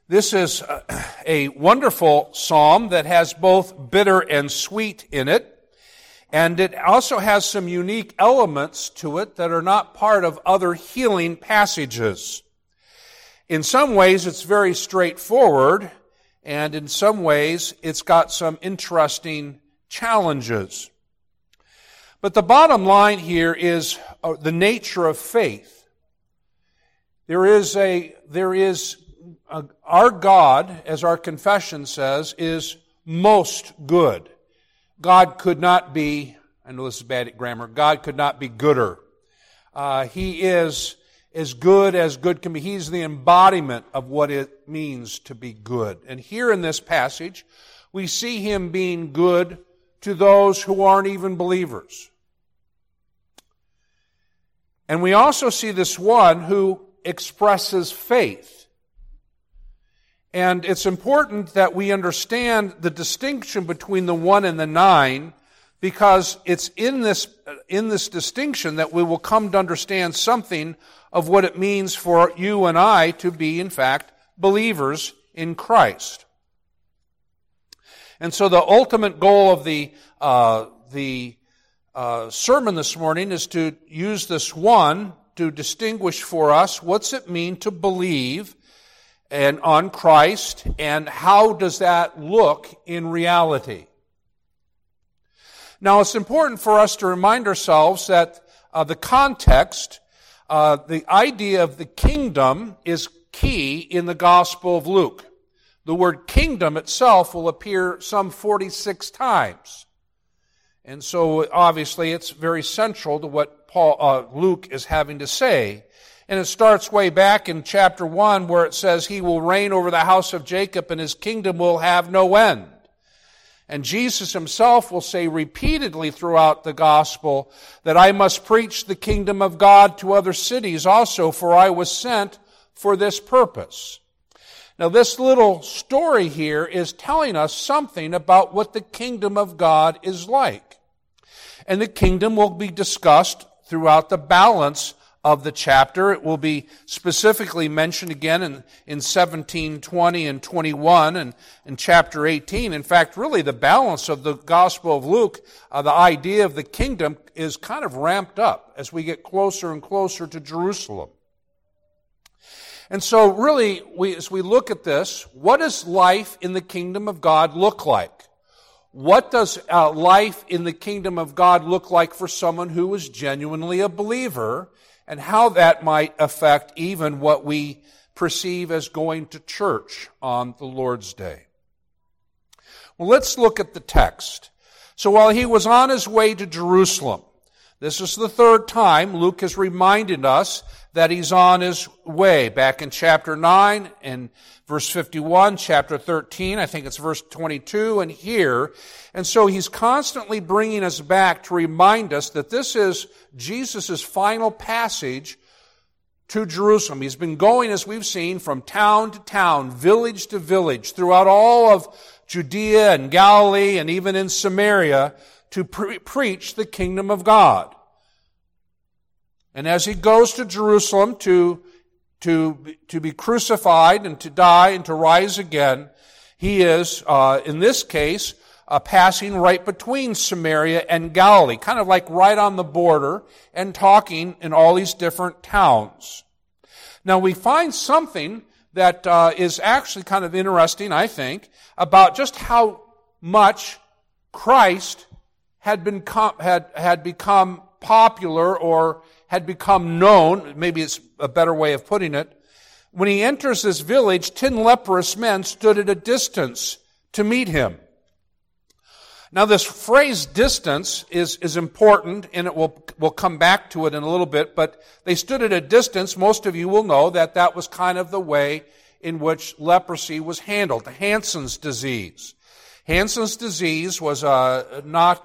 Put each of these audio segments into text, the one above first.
This is a wonderful psalm that has both bitter and sweet in it, and it also has some unique elements to it that are not part of other healing passages. In some ways, it's very straightforward, and in some ways, it's got some interesting challenges. But the bottom line here is the nature of faith. Our God, as our confession says, is most good. God could not be, I know this is bad grammar, God could not be gooder. He is as good can be. He's the embodiment of what it means to be good. And here in this passage, we see Him being good to those who aren't even believers. And we also see this one who expresses faith. And it's important that we understand the distinction between the 1 and the 9, because it's in this distinction that we will come to understand something of what it means for you and I to be, in fact, believers in Christ. And so the ultimate goal of the sermon this morning is to use this one to distinguish for us what's it mean to believe and on Christ, and how does that look in reality. Now, it's important for us to remind ourselves that the context, the idea of the kingdom is key in the Gospel of Luke. The word kingdom itself will appear some 46 times. And so, obviously, it's very central to what Luke is having to say. And it starts way back in chapter 1 where it says, He will reign over the house of Jacob and His kingdom will have no end. And Jesus Himself will say repeatedly throughout the gospel that I must preach the kingdom of God to other cities also, for I was sent for this purpose. Now this little story here is telling us something about what the kingdom of God is like. And the kingdom will be discussed throughout the balance of the chapter. It will be specifically mentioned again in 17, 20, and 21, and in chapter 18. In fact, really the balance of the Gospel of Luke, the idea of the kingdom is kind of ramped up as we get closer and closer to Jerusalem. And so really, as we look at this, what does life in the kingdom of God look like? What does life in the kingdom of God look like for someone who is genuinely a believer, and how that might affect even what we perceive as going to church on the Lord's Day? Well, let's look at the text. So while He was on His way to Jerusalem, this is the third time Luke has reminded us that He's on His way. Back in chapter 9 and verse 51, chapter 13, I think it's verse 22, and here. And so He's constantly bringing us back to remind us that this is Jesus' final passage to Jerusalem. He's been going, as we've seen, from town to town, village to village, throughout all of Judea and Galilee and even in Samaria to preach the kingdom of God. And as He goes to Jerusalem to be crucified and to die and to rise again, He is, in this case, passing right between Samaria and Galilee, kind of like right on the border, and talking in all these different towns. Now we find something that is actually kind of interesting, I think, about just how much Christ had become popular or had become known. Maybe it's a better way of putting it. When He enters this village, 10 leprous men stood at a distance to meet Him. Now this phrase distance is important, and we'll come back to it in a little bit, but they stood at a distance. Most of you will know that was kind of the way in which leprosy was handled, Hansen's disease. Hansen's disease was not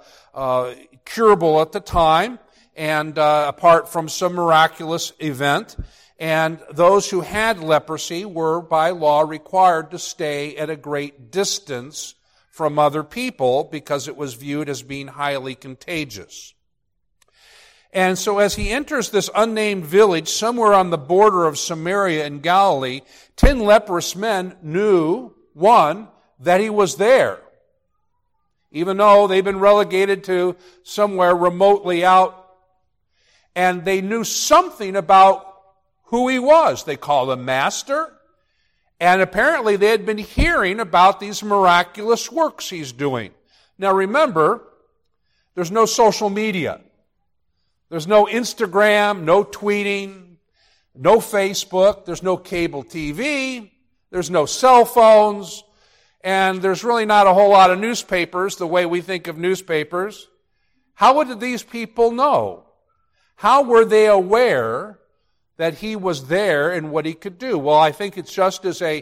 curable at the time, and apart from some miraculous event, and those who had leprosy were by law required to stay at a great distance from other people because it was viewed as being highly contagious. And so as he enters this unnamed village somewhere on the border of Samaria and Galilee, 10 leprous men knew, one, that he was there. Even though they've been relegated to somewhere remotely out. And they knew something about who he was. They called him Master. And apparently they had been hearing about these miraculous works he's doing. Now remember, there's no social media. There's no Instagram, no tweeting, no Facebook, there's no cable TV, there's no cell phones, and there's really not a whole lot of newspapers the way we think of newspapers. How did these people know? How were they aware that he was there and what he could do? Well, I think it's just as a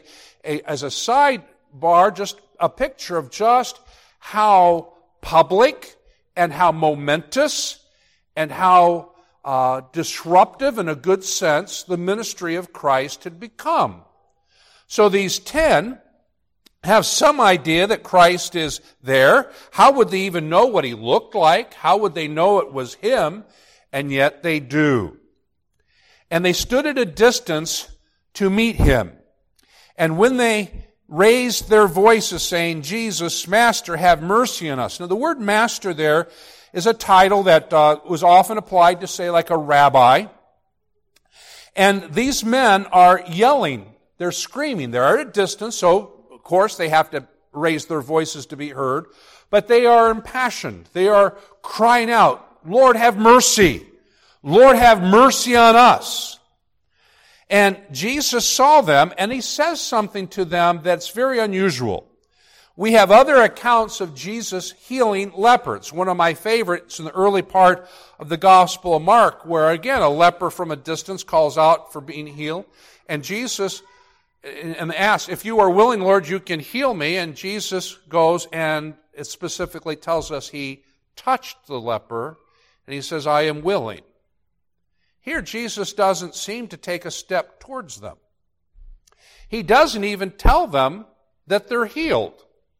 sidebar, just a picture of just how public and how momentous and how disruptive, in a good sense, the ministry of Christ had become. So these 10 have some idea that Christ is there. How would they even know what he looked like? How would they know it was him? And yet they do. And they stood at a distance to meet him. And when they raised their voices saying, Jesus, Master, have mercy on us. Now the word master there is a title that was often applied to, say, like a rabbi. And these men are yelling. They're screaming. They're at a distance, so of course they have to raise their voices to be heard. But they are impassioned. They are crying out, Lord, have mercy. Lord, have mercy on us. And Jesus saw them, and he says something to them that's very unusual. We have other accounts of Jesus healing lepers. One of my favorites in the early part of the Gospel of Mark, where again a leper from a distance calls out for being healed. And Jesus asks, if you are willing, Lord, you can heal me. And Jesus goes and it specifically tells us he touched the leper. And he says, I am willing. Here Jesus doesn't seem to take a step towards them. He doesn't even tell them that they're healed.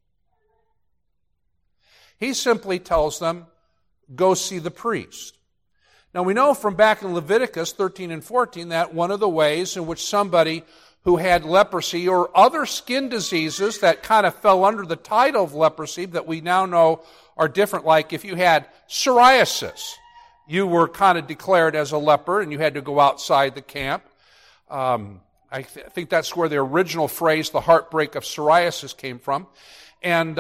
He simply tells them, go see the priest. Now we know from back in Leviticus 13 and 14 that one of the ways in which somebody who had leprosy or other skin diseases that kind of fell under the title of leprosy that we now know are different, like if you had psoriasis, you were kind of declared as a leper and you had to go outside the camp. I think that's where the original phrase, the heartbreak of psoriasis, came from. And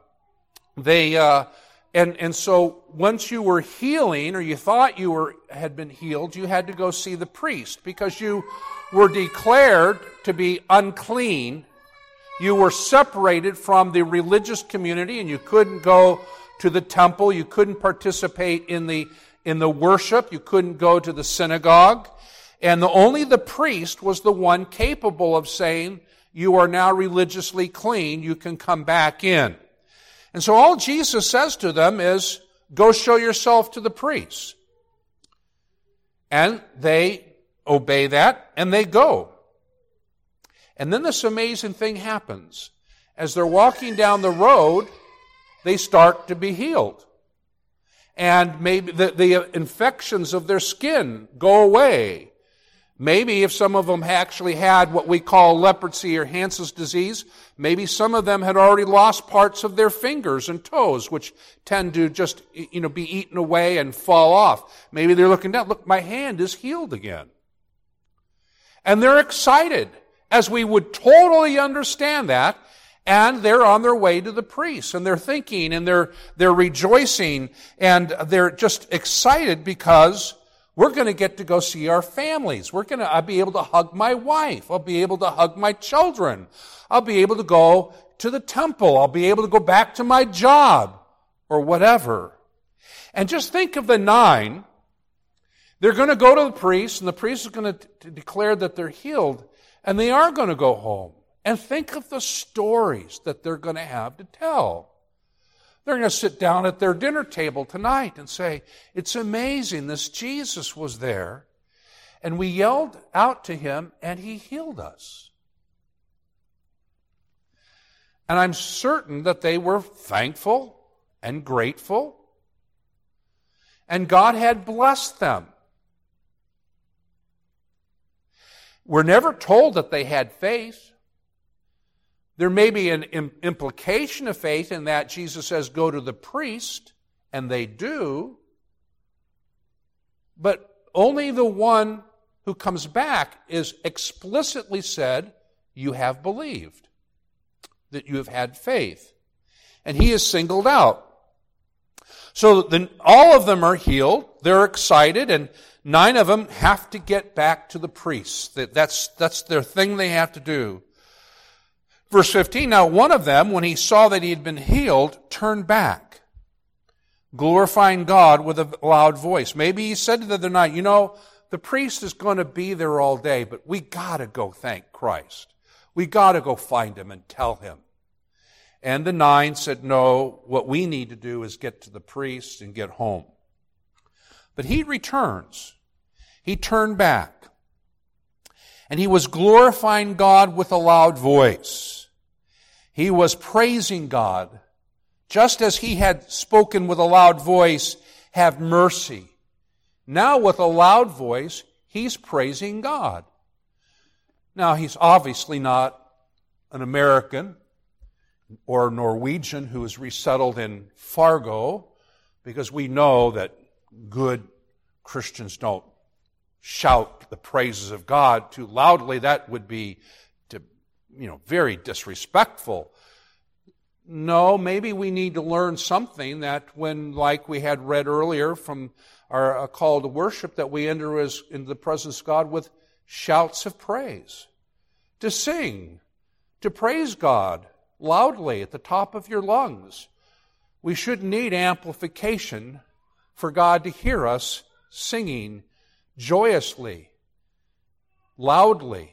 so once you were healing, or you thought you had been healed, you had to go see the priest because you were declared to be unclean. You were separated from the religious community, and you couldn't go to the temple. You couldn't participate in the worship. You couldn't go to the synagogue. And only the priest was the one capable of saying, you are now religiously clean. You can come back in. And so all Jesus says to them is, go show yourself to the priest. And they obey that, and they go. And then this amazing thing happens. As they're walking down the road, they start to be healed. And maybe the infections of their skin go away. Maybe if some of them actually had what we call leprosy or Hansen's disease, maybe some of them had already lost parts of their fingers and toes, which tend to just, be eaten away and fall off. Maybe they're looking down, look, my hand is healed again. And they're excited, as we would totally understand that, and they're on their way to the priest, and they're thinking, and they're rejoicing, and they're just excited because we're going to get to go see our families. I'll be able to hug my wife. I'll be able to hug my children. I'll be able to go to the temple. I'll be able to go back to my job or whatever. And just think of the 9. They're going to go to the priest, and the priest is going to declare that they're healed, and they are going to go home. And think of the stories that they're going to have to tell. They're going to sit down at their dinner table tonight and say, it's amazing, this Jesus was there, and we yelled out to him, and he healed us. And I'm certain that they were thankful and grateful. and God had blessed them. We're never told that they had faith. There may be an implication of faith in that Jesus says, go to the priest, and they do. But only the one who comes back is explicitly said, you have believed, that you have had faith. And he is singled out. So then all of them are healed. They're excited, and 9 of them have to get back to the priests. That's their thing they have to do. Verse 15, now one of them, when he saw that he had been healed, turned back, glorifying God with a loud voice. Maybe he said to the other 9, the priest is going to be there all day, but we got to go thank Christ. We got to go find him and tell him. And the 9 said, no, what we need to do is get to the priest and get home. But he returns. He turned back. And he was glorifying God with a loud voice. He was praising God, just as he had spoken with a loud voice, have mercy. Now with a loud voice, he's praising God. Now he's obviously not an American or Norwegian who is resettled in Fargo, because we know that good Christians don't shout the praises of God too loudly. That would be, very disrespectful. No, maybe we need to learn something that when, like we had read earlier from our call to worship, that we enter into the presence of God with shouts of praise. To sing, to praise God loudly at the top of your lungs. We shouldn't need amplification for God to hear us singing joyously, loudly,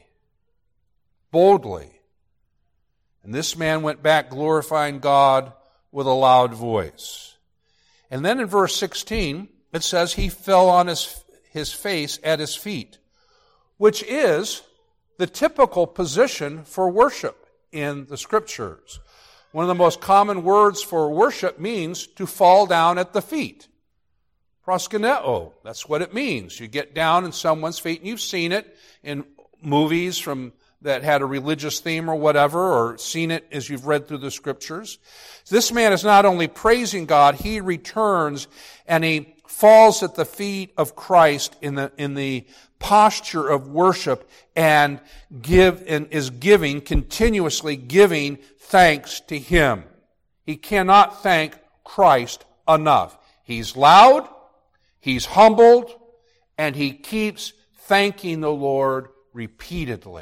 boldly. And this man went back glorifying God with a loud voice. And then in verse 16, it says he fell on his face at his feet, which is the typical position for worship in the Scriptures. One of the most common words for worship means to fall down at the feet. Proskuneo, that's what it means. You get down in someone's feet, and you've seen it in movies that had a religious theme or whatever, or seen it as you've read through the Scriptures. This man is not only praising God, he returns and he falls at the feet of Christ in the posture of worship and is continuously giving thanks to him. He cannot thank Christ enough. He's loud, he's humbled, and he keeps thanking the Lord repeatedly.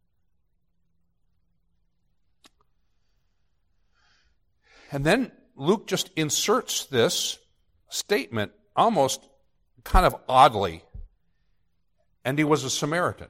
And then Luke just inserts this statement almost kind of oddly. And he was a Samaritan.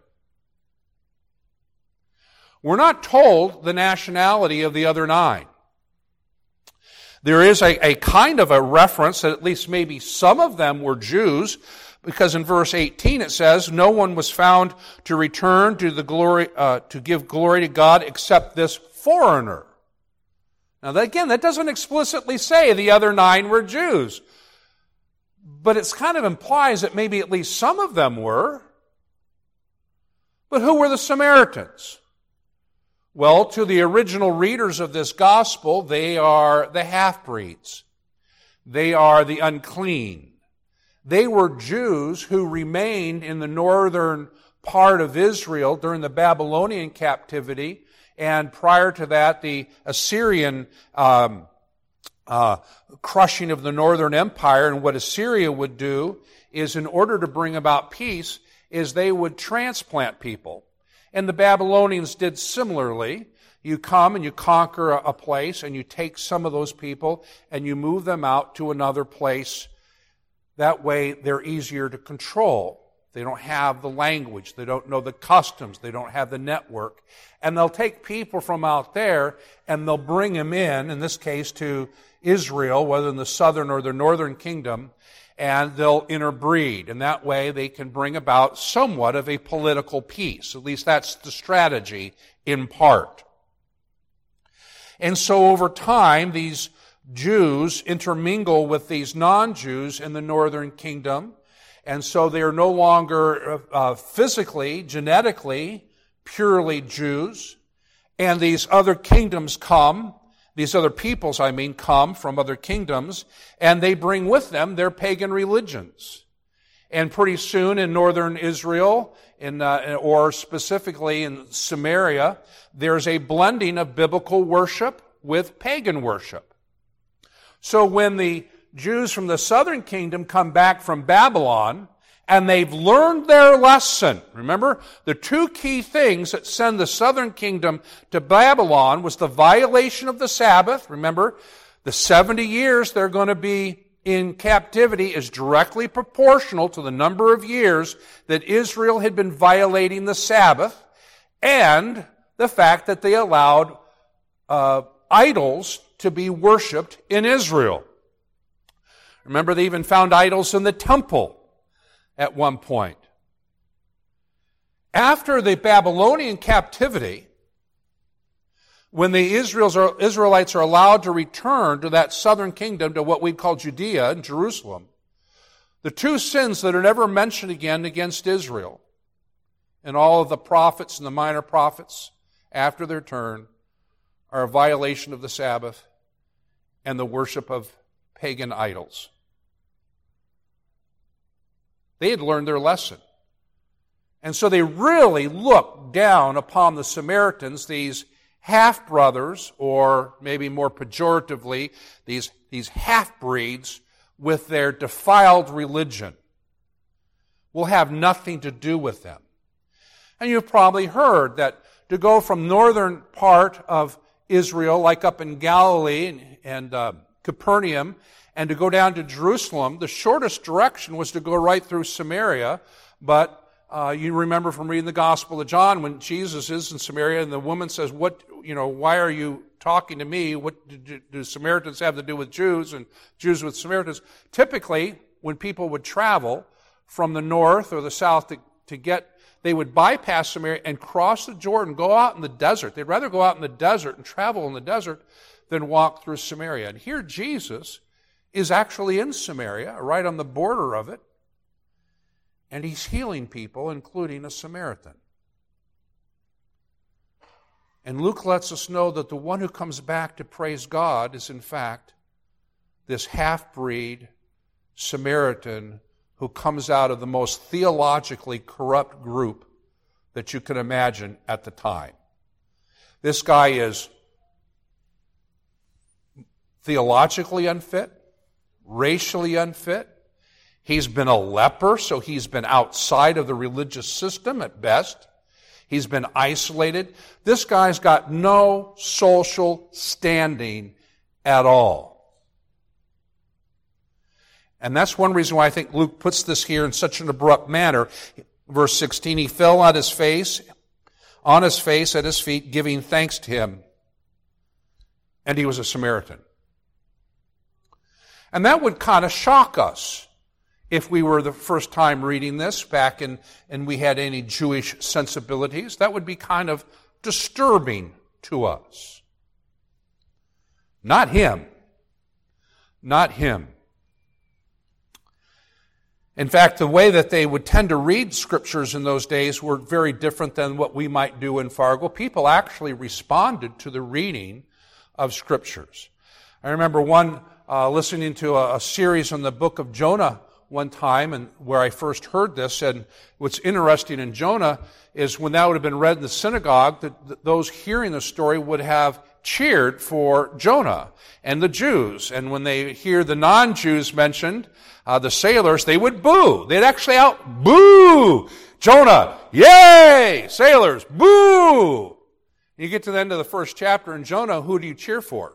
We're not told the nationality of the other 9. There is a kind of a reference that at least maybe some of them were Jews, because in verse 18 it says, no one was found to return to give glory to God except this foreigner. Now that doesn't explicitly say the other 9 were Jews, but it kind of implies that maybe at least some of them were. But who were the Samaritans? Well, to the original readers of this gospel, they are the half-breeds. They are the unclean. They were Jews who remained in the northern part of Israel during the Babylonian captivity, and prior to that, the Assyrian crushing of the northern empire. And what Assyria would do is, in order to bring about peace, is they would transplant people. And the Babylonians did similarly. You come and you conquer a place, and you take some of those people and you move them out to another place. That way they're easier to control. They don't have the language. They don't know the customs. They don't have the network. And they'll take people from out there and they'll bring them in this case to Israel, whether in the southern or the northern kingdom, and they'll interbreed. And that way they can bring about somewhat of a political peace. At least that's the strategy in part. And so over time, these Jews intermingle with these non-Jews in the northern kingdom, and so they are no longer physically, genetically, purely Jews. And these other kingdoms come, these other peoples, come from other kingdoms, and they bring with them their pagan religions. And pretty soon in northern Israel, or specifically in Samaria, there's a blending of biblical worship with pagan worship. So when the Jews from the southern kingdom come back from Babylon, and they've learned their lesson. Remember, the two key things that send the southern kingdom to Babylon was the violation of the Sabbath. Remember, the 70 years they're going to be in captivity is directly proportional to the number of years that Israel had been violating the Sabbath, and the fact that they allowed idols to be worshipped in Israel. Remember, they even found idols in the temple at one point. After the Babylonian captivity, when the Israelites are allowed to return to that southern kingdom, to what we call Judea and Jerusalem, the two sins that are never mentioned again against Israel and all of the prophets and the minor prophets after their turn are a violation of the Sabbath and the worship of pagan idols. They had learned their lesson. And so they really looked down upon the Samaritans, these half-brothers, or maybe more pejoratively, these half-breeds with their defiled religion. We'll have nothing to do with them. And you've probably heard that to go from northern part of Israel, like up in Galilee and Capernaum, and to go down to Jerusalem, the shortest direction was to go right through Samaria. But you remember from reading the Gospel of John when Jesus is in Samaria and the woman says, why are you talking to me? What do Samaritans have to do with Jews and Jews with Samaritans? Typically, when people would travel from the north or the south they would bypass Samaria and cross the Jordan, go out in the desert. They'd rather go out in the desert and travel in the desert than walk through Samaria. And here Jesus is actually in Samaria, right on the border of it, and he's healing people, including a Samaritan. And Luke lets us know that the one who comes back to praise God is, in fact, this half-breed Samaritan who comes out of the most theologically corrupt group that you can imagine at the time. This guy is theologically unfit, racially unfit. He's been a leper, so he's been outside of the religious system at best. He's been isolated. This guy's got no social standing at all. And that's one reason why I think Luke puts this here in such an abrupt manner. Verse 16, he fell on his face at his feet, giving thanks to him. And he was a Samaritan. And that would kind of shock us if we were the first time reading this back and we had any Jewish sensibilities. That would be kind of disturbing to us. Not him. Not him. In fact, the way that they would tend to read scriptures in those days were very different than what we might do in Fargo. People actually responded to the reading of scriptures. I remember listening to a series on the book of Jonah one time, and where I first heard this. And what's interesting in Jonah is when that would have been read in the synagogue, those hearing the story would have cheered for Jonah and the Jews. And when they hear the non-Jews mentioned, the sailors, they would boo. They'd actually boo Jonah. Yay! Sailors, boo! You get to the end of the first chapter in Jonah, who do you cheer for?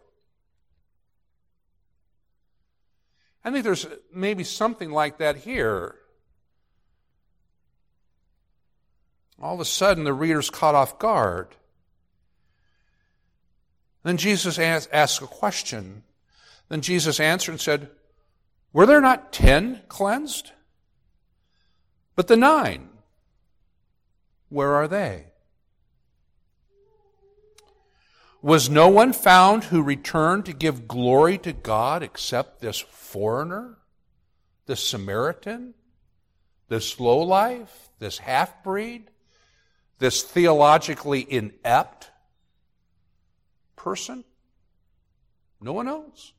I think there's maybe something like that here. All of a sudden, the reader's caught off guard. Then Jesus asked a question. Then Jesus answered and said, were there not 10 cleansed? But the 9, where are they? Was no one found who returned to give glory to God except this foreigner, this Samaritan, this lowlife, this half-breed, this theologically inept person? No one else.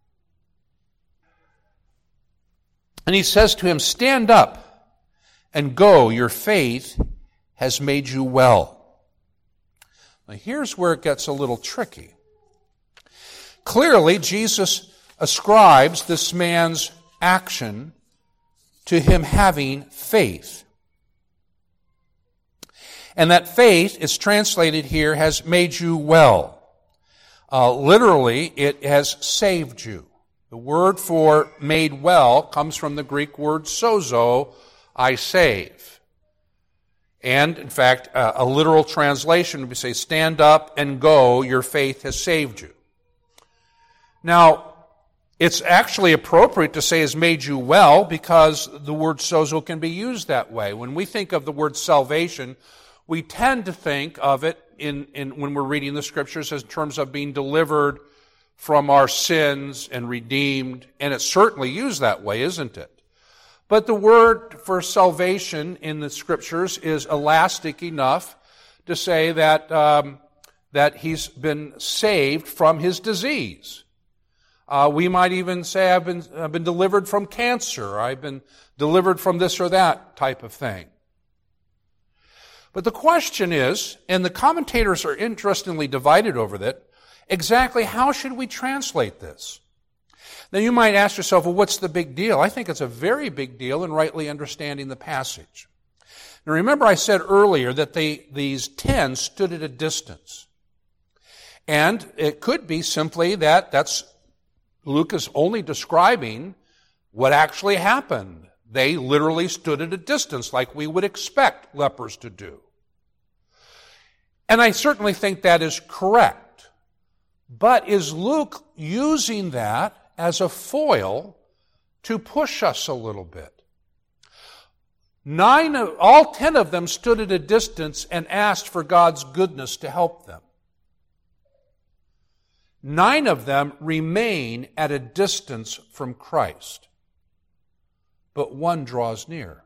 And he says to him, stand up and go, your faith has made you well. Now here's where it gets a little tricky. Clearly, Jesus ascribes this man's action to him having faith. And that faith is translated here, has made you well. Literally, it has saved you. The word for made well comes from the Greek word sozo, I save. And, in fact, a literal translation would say, stand up and go, your faith has saved you. Now, it's actually appropriate to say has made you well because the word sozo can be used that way. When we think of the word salvation, we tend to think of it when we're reading the Scriptures as in terms of being delivered from our sins and redeemed, and it's certainly used that way, isn't it? But the word for salvation in the Scriptures is elastic enough to say that he's been saved from his disease. We might even say, I've been delivered from cancer. I've been delivered from this or that type of thing. But the question is, and the commentators are interestingly divided over that, exactly how should we translate this? Now you might ask yourself, well, what's the big deal? I think it's a very big deal in rightly understanding the passage. Now remember I said earlier that these 10 stood at a distance. And it could be simply that's Luke is only describing what actually happened. They literally stood at a distance like we would expect lepers to do. And I certainly think that is correct. But is Luke using that as a foil to push us a little bit? All 10 of them stood at a distance and asked for God's goodness to help them. 9 of them remain at a distance from Christ, but 1 draws near.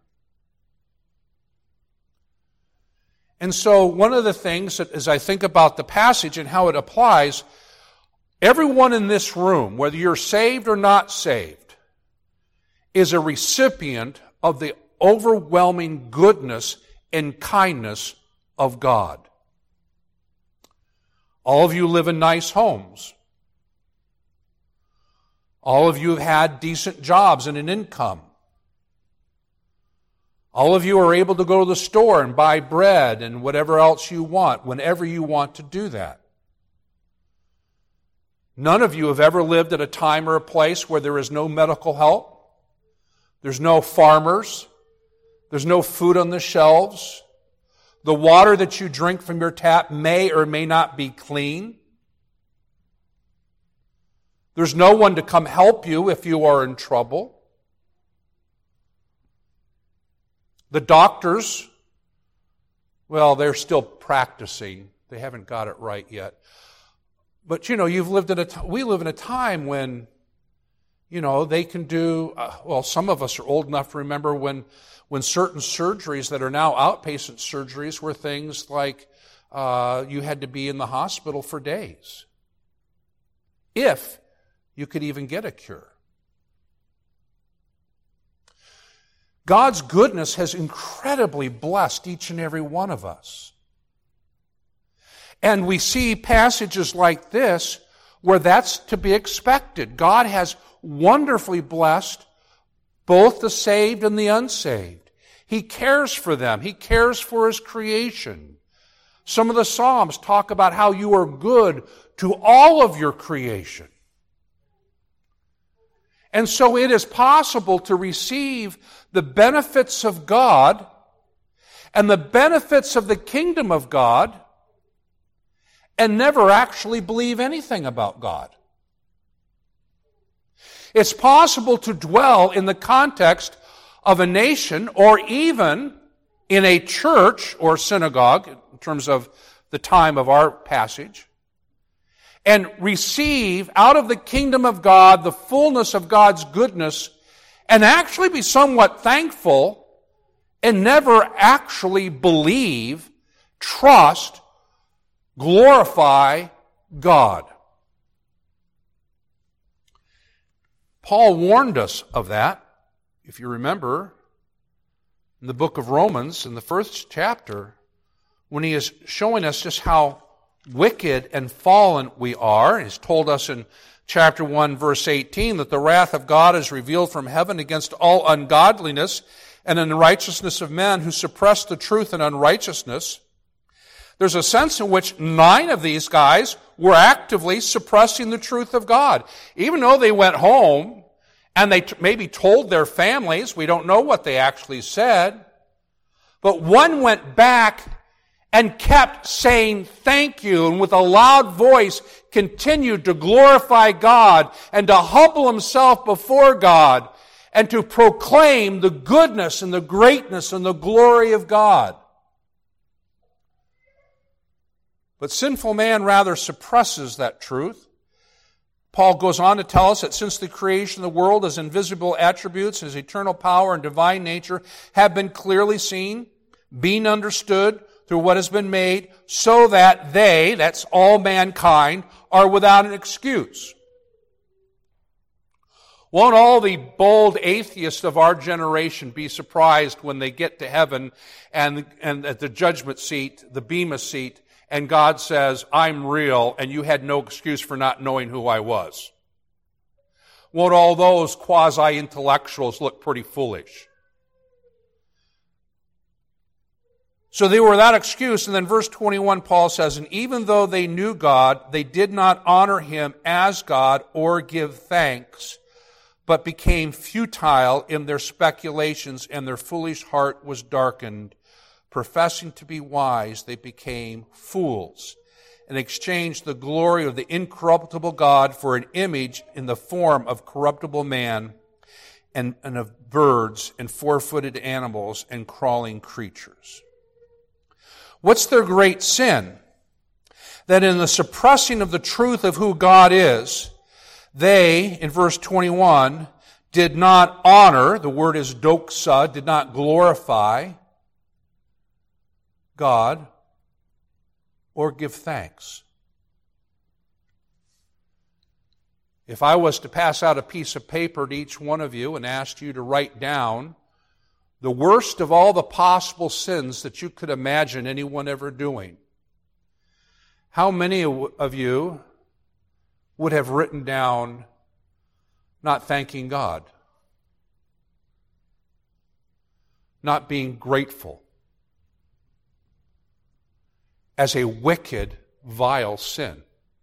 And so one of the things that, as I think about the passage and how it applies, everyone in this room, whether you're saved or not saved, is a recipient of the overwhelming goodness and kindness of God. All of you live in nice homes. All of you have had decent jobs and an income. All of you are able to go to the store and buy bread and whatever else you want, whenever you want to do that. None of you have ever lived at a time or a place where there is no medical help. There's no farmers. There's no food on the shelves. The water that you drink from your tap may or may not be clean. There's no one to come help you if you are in trouble. The doctors, well, they're still practicing. They haven't got it right yet. But, you've lived in we live in a time when, they can do, some of us are old enough to remember when certain surgeries that are now outpatient surgeries were things like you had to be in the hospital for days, if you could even get a cure. God's goodness has incredibly blessed each and every one of us. And we see passages like this where that's to be expected. God has wonderfully blessed both the saved and the unsaved. He cares for them. He cares for His creation. Some of the Psalms talk about how you are good to all of your creation. And so it is possible to receive the benefits of God and the benefits of the kingdom of God and never actually believe anything about God. It's possible to dwell in the context of a nation or even in a church or synagogue, in terms of the time of our passage, and receive out of the kingdom of God the fullness of God's goodness and actually be somewhat thankful and never actually believe, trust, glorify God. Paul warned us of that, if you remember, in the book of Romans, in the first chapter, when he is showing us just how wicked and fallen we are. He's told us in chapter 1, verse 18, that the wrath of God is revealed from heaven against all ungodliness and unrighteousness of men who suppress the truth in unrighteousness. There's a sense in which 9 of these guys were actively suppressing the truth of God. Even though they went home and they maybe told their families, we don't know what they actually said, but one went back and kept saying thank you, and with a loud voice continued to glorify God and to humble himself before God and to proclaim the goodness and the greatness and the glory of God. But sinful man rather suppresses that truth. Paul goes on to tell us that since the creation of the world, his invisible attributes, his eternal power and divine nature have been clearly seen, being understood through what has been made, so that they, that's all mankind, are without an excuse. Won't all the bold atheists of our generation be surprised when they get to heaven and at the judgment seat, the bema seat, and God says, I'm real, and you had no excuse for not knowing who I was? Won't all those quasi-intellectuals look pretty foolish? So they were without excuse, and then verse 21, Paul says, and even though they knew God, they did not honor him as God or give thanks, but became futile in their speculations, and their foolish heart was darkened. Professing to be wise, they became fools, and exchanged the glory of the incorruptible God for an image in the form of corruptible man, and of birds, and four-footed animals, and crawling creatures. What's their great sin? That in the suppressing of the truth of who God is, they, in verse 21, did not honor, the word is doxa, did not glorify God or give thanks. If I was to pass out a piece of paper to each one of you and ask you to write down the worst of all the possible sins that you could imagine anyone ever doing, how many of you would have written down not thanking God, not being grateful, as a wicked, vile sin?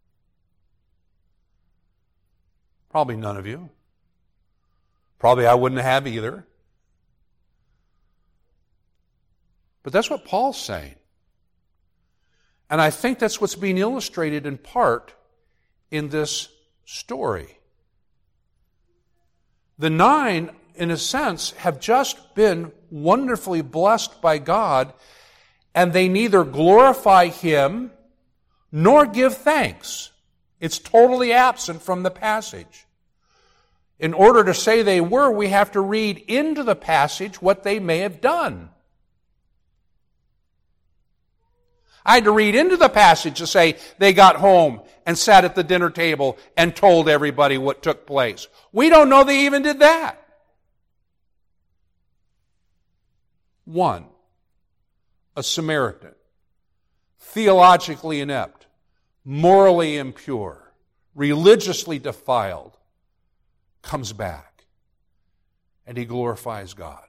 Probably none of you. Probably I wouldn't have either. But that's what Paul's saying. And I think that's what's being illustrated in part in this story. The 9, in a sense, have just been wonderfully blessed by God, and they neither glorify Him nor give thanks. It's totally absent from the passage. In order to say they were, we have to read into the passage what they may have done. I had to read into the passage to say they got home and sat at the dinner table and told everybody what took place. We don't know they even did that. 1, a Samaritan, theologically inept, morally impure, religiously defiled, comes back and he glorifies God.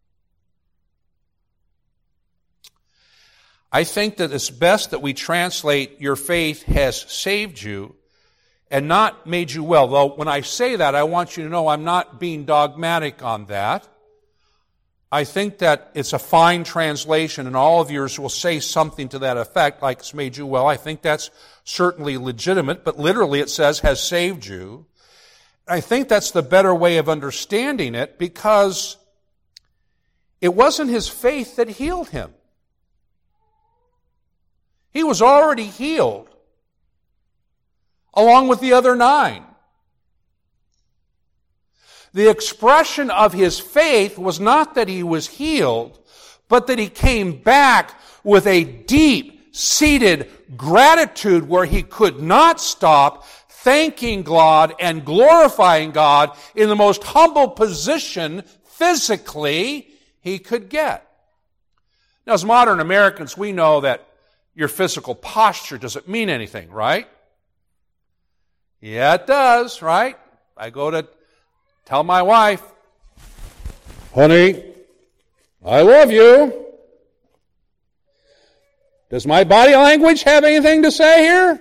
I think that it's best that we translate your faith has saved you and not made you well. Though when I say that, I want you to know I'm not being dogmatic on that. I think that it's a fine translation, and all of yours will say something to that effect, like it's made you well. I think that's certainly legitimate, but literally it says has saved you. I think that's the better way of understanding it, because it wasn't his faith that healed him. He was already healed. along with the other 9. The expression of his faith was not that he was healed, but that he came back with a deep-seated gratitude where he could not stop thanking God and glorifying God in the most humble position physically he could get. Now, as modern Americans, we know that your physical posture doesn't mean anything, right? Yeah, it does, right? I go to tell my wife, honey, I love you. Does my body language have anything to say here?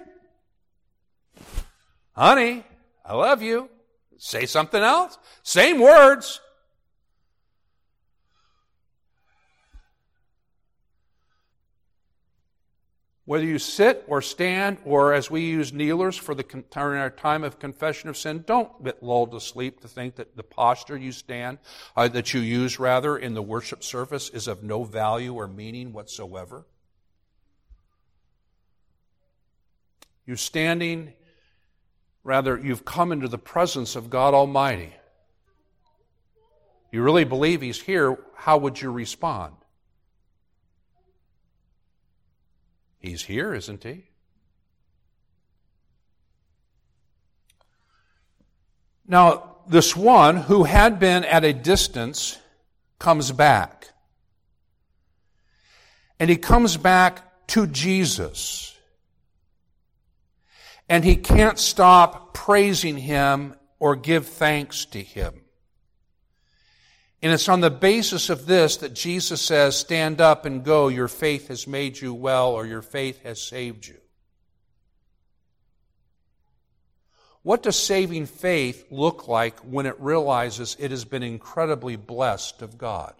Honey, I love you. Say something else. Same words. Whether you sit or stand, or as we use kneelers for during our time of confession of sin, don't get lulled to sleep to think that the posture you that you use in the worship service is of no value or meaning whatsoever. You've come into the presence of God Almighty. You really believe He's here, how would you respond? He's here, isn't He? Now, this one who had been at a distance comes back. And he comes back to Jesus. And he can't stop praising Him or give thanks to Him. And it's on the basis of this that Jesus says, stand up and go, your faith has made you well, or your faith has saved you. What does saving faith look like when it realizes it has been incredibly blessed of God?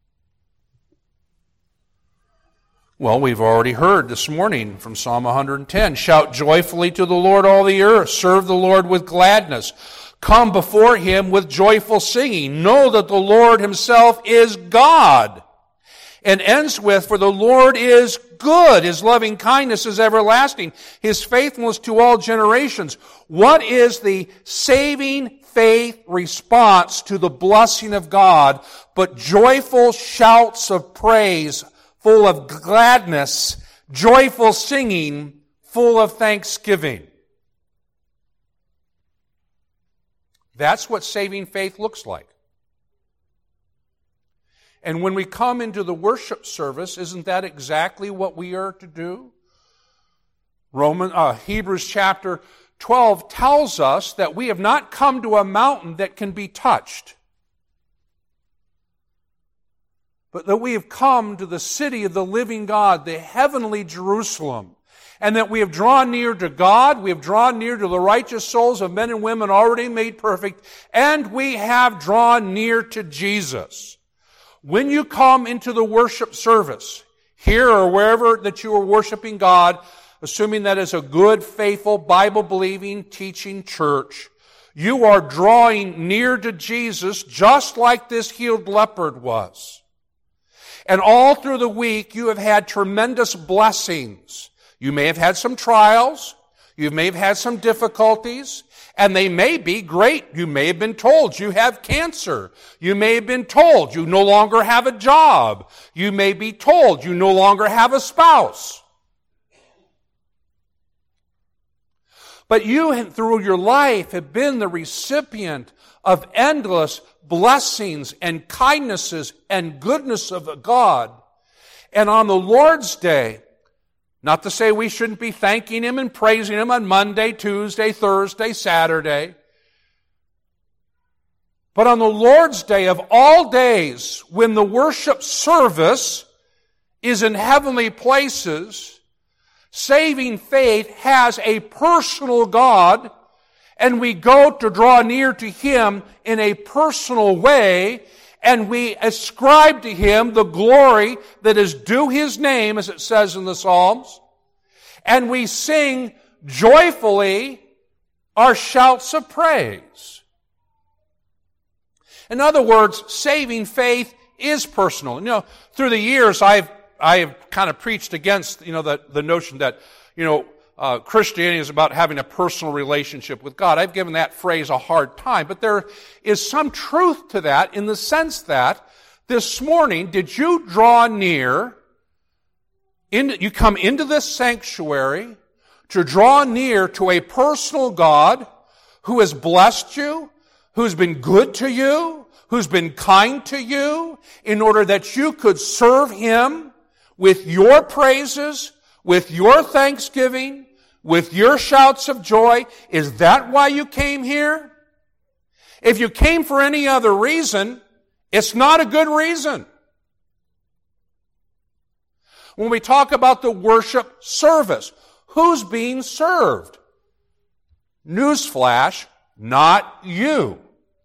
Well, we've already heard this morning from Psalm 110, shout joyfully to the Lord, all the earth, serve the Lord with gladness. Come before Him with joyful singing. Know that the Lord Himself is God. And ends with, for the Lord is good. His loving kindness is everlasting. His faithfulness to all generations. What is the saving faith response to the blessing of God but joyful shouts of praise, full of gladness, joyful singing, full of thanksgiving? That's what saving faith looks like. And when we come into the worship service, isn't that exactly what we are to do? Hebrews chapter 12 tells us that we have not come to a mountain that can be touched, but that we have come to the city of the living God, the heavenly Jerusalem, and that we have drawn near to God, we have drawn near to the righteous souls of men and women already made perfect, and we have drawn near to Jesus. When you come into the worship service, here or wherever that you are worshiping God, assuming that is a good, faithful, Bible-believing, teaching church, you are drawing near to Jesus just like this healed leopard was. And all through the week, you have had tremendous blessings. You may have had some trials. You may have had some difficulties. And they may be great. You may have been told you have cancer. You may have been told you no longer have a job. You may be told you no longer have a spouse. But you, through your life, have been the recipient of endless blessings and kindnesses and goodness of God. And on the Lord's Day, not to say we shouldn't be thanking Him and praising Him on Monday, Tuesday, Thursday, Saturday. But on the Lord's Day of all days, when the worship service is in heavenly places, saving faith has a personal God, and we go to draw near to Him in a personal way, and we ascribe to Him the glory that is due His name, as it says in the Psalms. And we sing joyfully our shouts of praise. In other words, saving faith is personal. You know, through the years, I have kind of preached against, the notion that, Christianity is about having a personal relationship with God. I've given that phrase a hard time, but there is some truth to that in the sense that this morning, did you draw near, you come into this sanctuary to draw near to a personal God who has blessed you, who's been good to you, who's been kind to you, in order that you could serve Him with your praises, with your thanksgiving, with your shouts of joy? Is that why you came here? If you came for any other reason, it's not a good reason. When we talk about the worship service, who's being served? Newsflash, not you.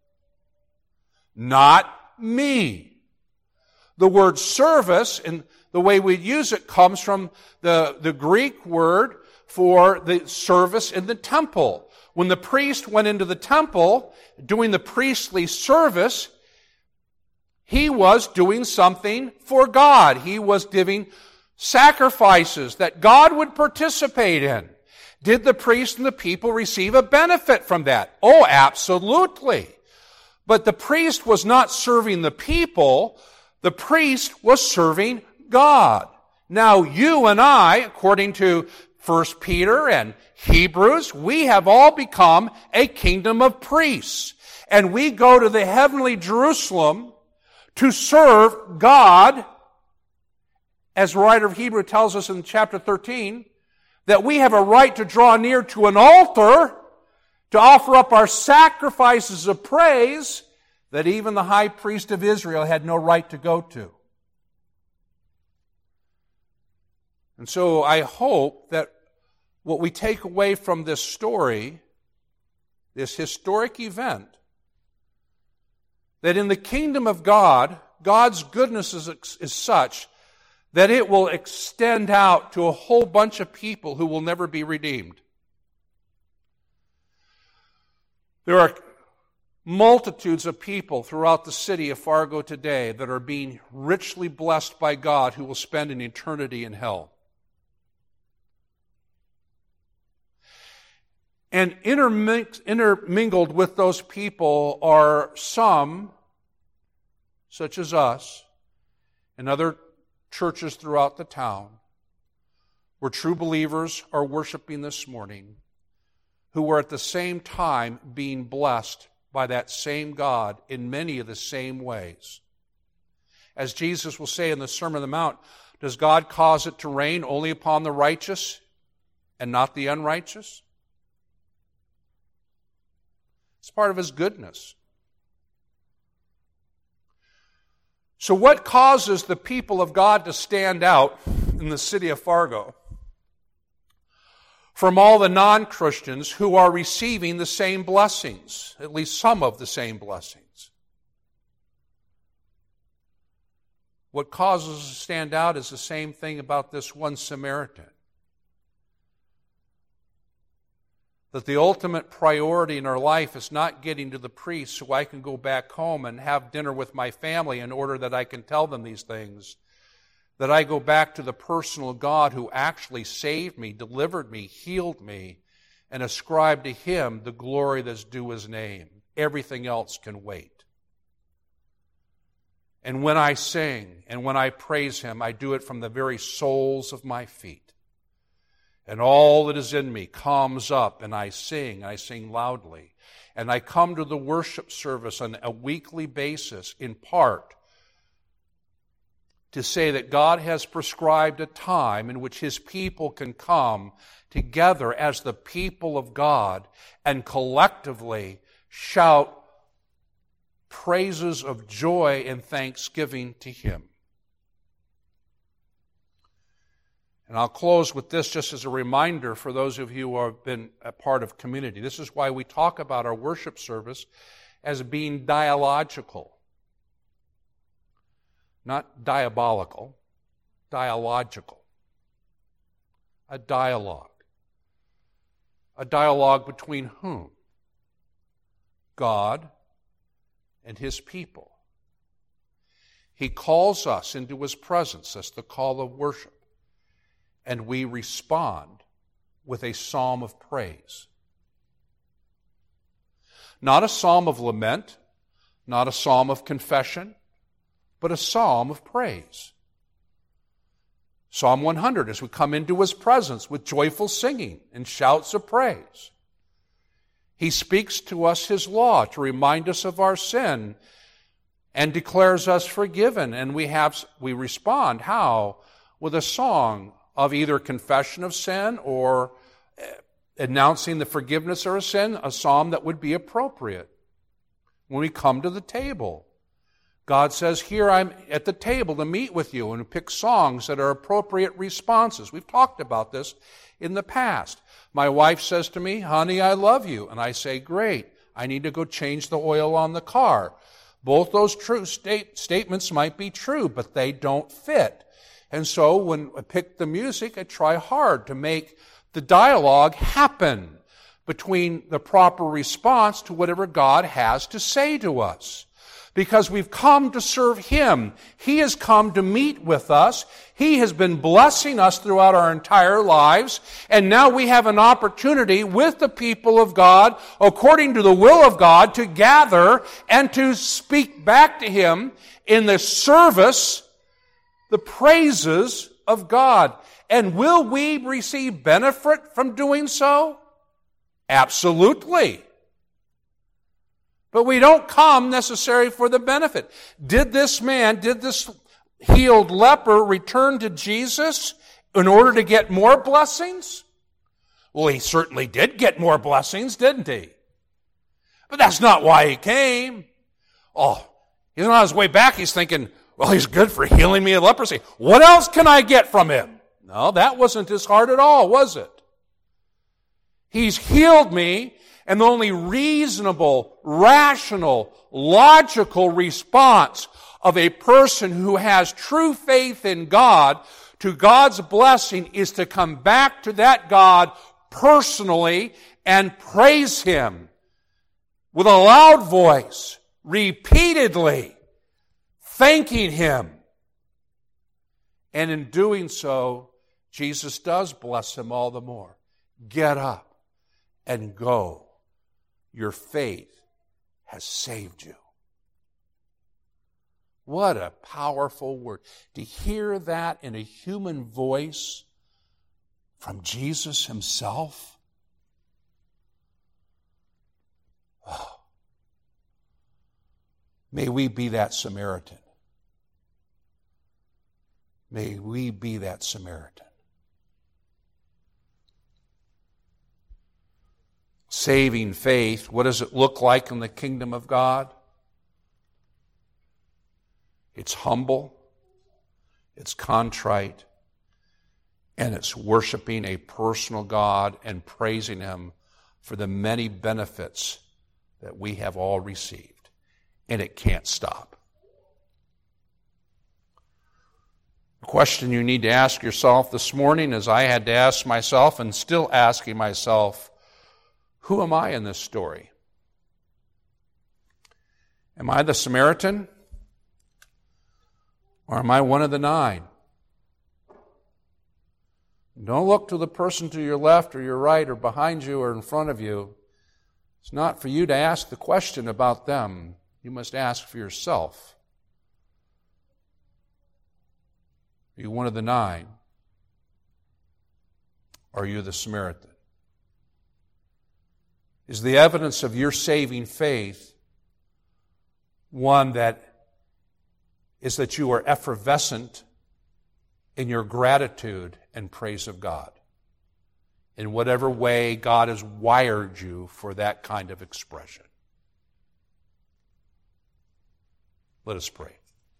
Not me. The word service, and the way we use it, comes from the Greek word for the service in the temple. When the priest went into the temple doing the priestly service, he was doing something for God. He was giving sacrifices that God would participate in. Did the priest and the people receive a benefit from that? Oh, absolutely. But the priest was not serving the people. The priest was serving God. Now, you and I, according to 1 Peter and Hebrews, we have all become a kingdom of priests. And we go to the heavenly Jerusalem to serve God, as the writer of Hebrews tells us in chapter 13, that we have a right to draw near to an altar to offer up our sacrifices of praise that even the high priest of Israel had no right to go to. And so I hope that what we take away from this story, this historic event, that in the kingdom of God, God's goodness is such that it will extend out to a whole bunch of people who will never be redeemed. There are multitudes of people throughout the city of Fargo today that are being richly blessed by God who will spend an eternity in hell. And intermingled with those people are some, such as us, and other churches throughout the town, where true believers are worshiping this morning, who are at the same time being blessed by that same God in many of the same ways. As Jesus will say in the Sermon on the Mount, does God cause it to rain only upon the righteous and not the unrighteous? It's part of His goodness. So what causes the people of God to stand out in the city of Fargo from all the non-Christians who are receiving the same blessings, at least some of the same blessings? What causes us to stand out is the same thing about this one Samaritan. That the ultimate priority in our life is not getting to the priest so I can go back home and have dinner with my family in order that I can tell them these things. That I go back to the personal God who actually saved me, delivered me, healed me, and ascribe to Him the glory that's due His name. Everything else can wait. And when I sing and when I praise Him, I do it from the very soles of my feet. And all that is in me comes up, and I sing loudly. And I come to the worship service on a weekly basis, in part, to say that God has prescribed a time in which His people can come together as the people of God and collectively shout praises of joy and thanksgiving to Him. And I'll close with this just as a reminder for those of you who have been a part of community. This is why we talk about our worship service as being dialogical. Not diabolical, dialogical. A dialogue. A dialogue between whom? God and His people. He calls us into His presence. That's the call of worship. And we respond with a psalm of praise. Not a psalm of lament, not a psalm of confession, but a psalm of praise. Psalm 100, as we come into His presence with joyful singing and shouts of praise. He speaks to us His law to remind us of our sin and declares us forgiven. And we respond, how? With a song of either confession of sin or announcing the forgiveness of a sin, a psalm that would be appropriate. When we come to the table, God says, here I'm at the table to meet with you, and pick songs that are appropriate responses. We've talked about this in the past. My wife says to me, honey, I love you. And I say, great, I need to go change the oil on the car. Both those true statements might be true, but they don't fit. And so when I pick the music, I try hard to make the dialogue happen between the proper response to whatever God has to say to us. Because we've come to serve Him. He has come to meet with us. He has been blessing us throughout our entire lives. And now we have an opportunity with the people of God, according to the will of God, to gather and to speak back to Him in the service, the praises of God. And will we receive benefit from doing so? Absolutely. But we don't come necessarily for the benefit. Did this healed leper return to Jesus in order to get more blessings? Well, he certainly did get more blessings, didn't he? But that's not why he came. Oh, he's on his way back, he's thinking, well, he's good for healing me of leprosy. What else can I get from him? No, that wasn't his heart at all, was it? He's healed me, and the only reasonable, rational, logical response of a person who has true faith in God to God's blessing is to come back to that God personally and praise Him with a loud voice, repeatedly, thanking Him. And in doing so, Jesus does bless him all the more. Get up and go. Your faith has saved you. What a powerful word. To hear that in a human voice from Jesus Himself. Oh. May we be that Samaritan. May we be that Samaritan. Saving faith, what does it look like in the kingdom of God? It's humble, it's contrite, and it's worshiping a personal God and praising Him for the many benefits that we have all received. And it can't stop. The question you need to ask yourself this morning, as I had to ask myself and still asking myself, who am I in this story? Am I the Samaritan? Or am I one of the 9? Don't look to the person to your left or your right or behind you or in front of you. It's not for you to ask the question about them. You must ask for yourself. Are you one of the 9? Or are you the Samaritan? Is the evidence of your saving faith one that is that you are effervescent in your gratitude and praise of God, in whatever way God has wired you for that kind of expression? Let us pray.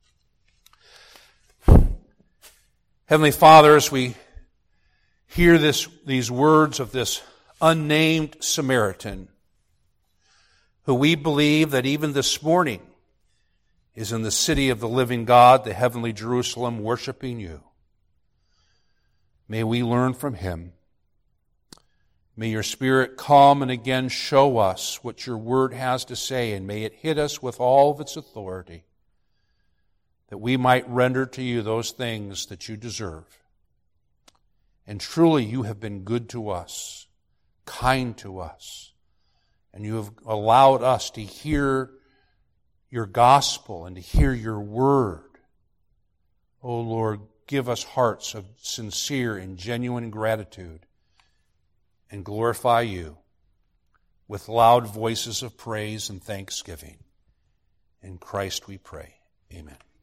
Heavenly Father, as we hear these words of this unnamed Samaritan, who we believe that even this morning is in the city of the living God, the heavenly Jerusalem, worshiping you. May we learn from him. May your Spirit come and again show us what your word has to say, and may it hit us with all of its authority, that we might render to you those things that you deserve. And truly you have been good to us, kind to us, and you have allowed us to hear your gospel and to hear your word. Oh Lord, give us hearts of sincere and genuine gratitude, and glorify you with loud voices of praise and thanksgiving. In Christ we pray. Amen.